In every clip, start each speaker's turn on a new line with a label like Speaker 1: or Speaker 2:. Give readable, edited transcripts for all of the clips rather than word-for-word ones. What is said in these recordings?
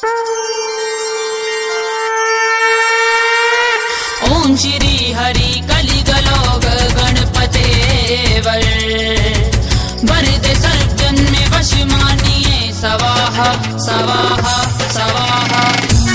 Speaker 1: ओम श्री हरि कलिगलोग गणपते वर वरदे सर्वजन में वश मानिए स्वाहा स्वाहा स्वाहा।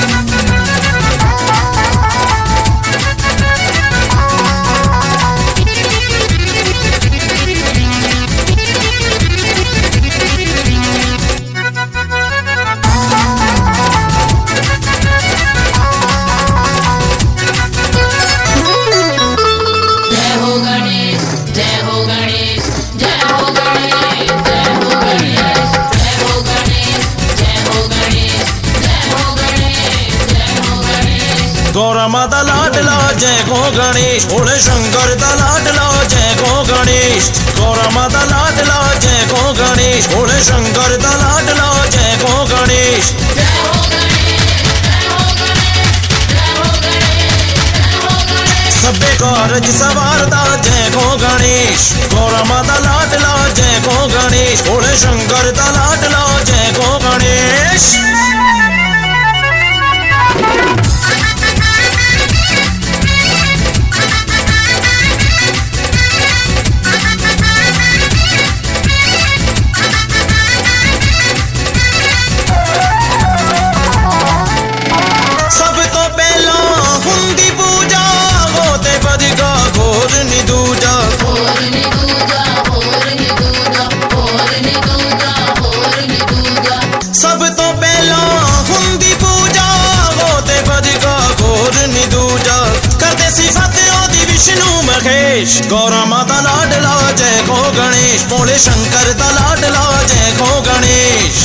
Speaker 2: गौरा माता लाडला जय गो गणेश, भोले शंकर दा लाडला जय गो गणेश। गौरा माता लाडला जय गो गणेश, भोले शंकर दा लाडला जय गो गणेश। सबे कारज सवारदा जय गो गणेश। गौरा माता लाडला जय गो गणेश, भोले शंकर दा लाडला जय गो गणेश। सब तो पहला हुंदी पूजा होते बदगा घोर निदूजा, करते सिफत ओदी विष्णु महेश। गौरा माता लाडला जय गो गणेश, भोले शंकर दा लाडला जय गो गणेश।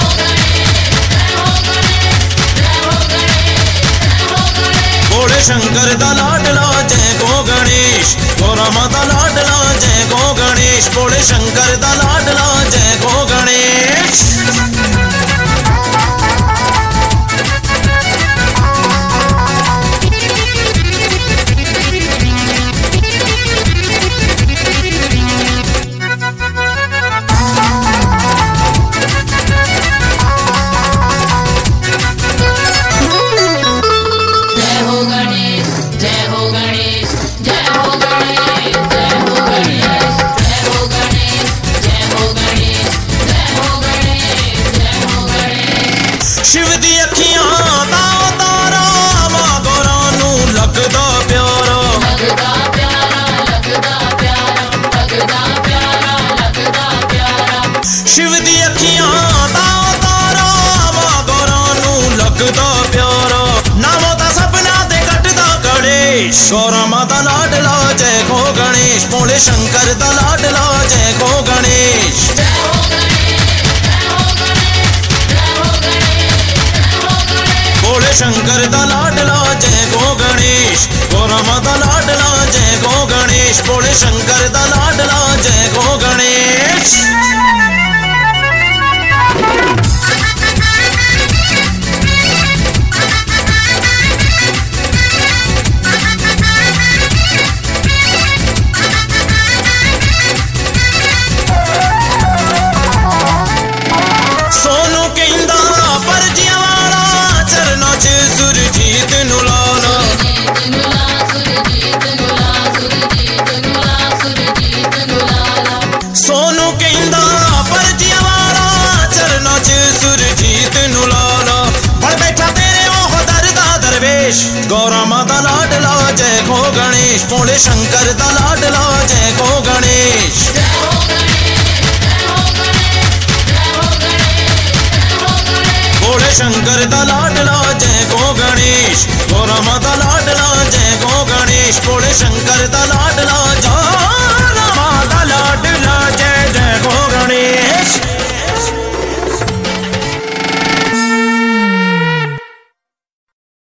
Speaker 2: भोले शंकर दा लाडला जय गो गणेश। गौरा माता लाडला जय गो गणेश, भोले शंकर दा लाडला जय गो गणेश। शिव दी अखियां दा तारा मां गौरा नू लगदा प्यारा, लगदा प्यारा, लगदा प्यारा, लगदा प्यारा, लगदा प्यारा। शिव दी अखियां दा तारा मां गौरा नू लगदा प्यारा, नामों दा सपना दे कटदा गणेश। गौरा माता लाडला जय गो गणेश, भोले शंकर दा लाडला जय गो गणेश। भोले शंकर दा लाडला जय गो गणेश। गौरा माता लाडला जय गो गणेश, भोले शंकर दा लाडला जय गो गणेश। सोनू कहंदा परजियां वाला चरना च सुरजीत नु लाना, सोनू कहंदा परजियां वाला चरना च सुरजीत नु लाना। बड़ बैठा तेरे ओह दरदा दरवेश। गौरा माता लाडला जय गो गणेश, भोले शंकर दा लाडला जय गो गणेश। भोले शंकर दा लाडला जय गो गणेश। गौरा माता लाडला जय गो गणेश, भोले शंकर दा लाडला